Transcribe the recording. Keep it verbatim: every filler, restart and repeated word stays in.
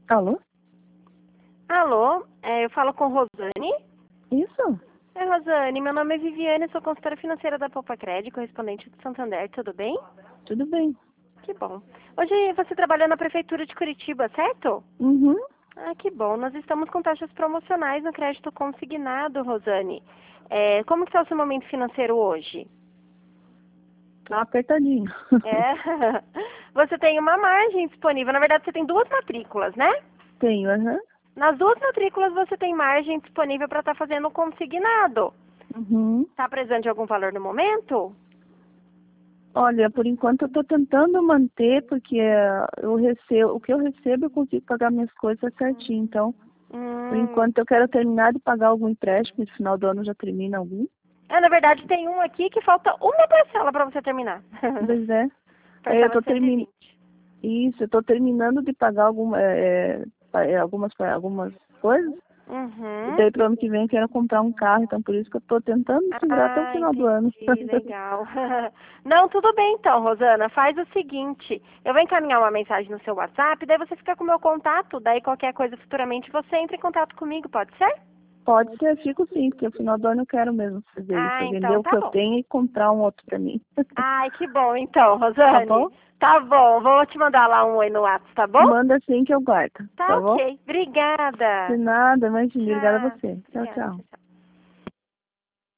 Alô? Alô, é, eu falo com Rosane. Isso? Oi, Rosane, meu nome é Viviane, sou consultora financeira da Poupa Crédito, correspondente do Santander, tudo bem? Tudo bem. Que bom. Hoje você trabalha na Prefeitura de Curitiba, certo? Uhum. Ah, que bom. Nós estamos com taxas promocionais no crédito consignado, Rosane. É, como que está o seu momento financeiro hoje? Tá apertadinho. É, você tem uma margem disponível. Na verdade, você tem duas matrículas, né? Tenho, aham. Nas duas matrículas você tem margem disponível para estar fazendo o consignado. Uhum. Está precisando de algum valor no momento? Olha, por enquanto eu tô tentando manter, porque eh, eu recebo, o que eu recebo eu consigo pagar minhas coisas certinho. Então, por Hum. enquanto eu quero terminar de pagar algum empréstimo, no final do ano já termina algum. É, na verdade, tem um aqui que falta uma parcela para você terminar. Pois é. É, eu Parcela tô de cento e terminando. vinte. Isso, eu tô terminando de pagar alguma, eh, pa- eh, algumas, algumas coisas. E Uhum. daí pro ano que vem eu quero comprar um carro, então por isso que eu tô tentando segurar até o Ah, final do ano. entendi, legal. Não, tudo bem então, Rosana. Faz o seguinte, eu vou encaminhar uma mensagem no seu WhatsApp, daí você fica com o meu contato, daí qualquer coisa futuramente você entra em contato comigo, pode ser? Pode ser, fico sim, porque no final do ano eu quero mesmo fazer Ah, isso, vender então o que tá eu bom. tenho e comprar um outro pra mim. Ai, que bom então, Tá Rosane. bom? Tá bom, vou te mandar lá um oi no WhatsApp, tá bom? Manda assim que eu guardo, Tá tá bom? ok. De Obrigada. nada, imagina, obrigada a Tchau. você. Tchau, Obrigada, tchau. tchau, tchau.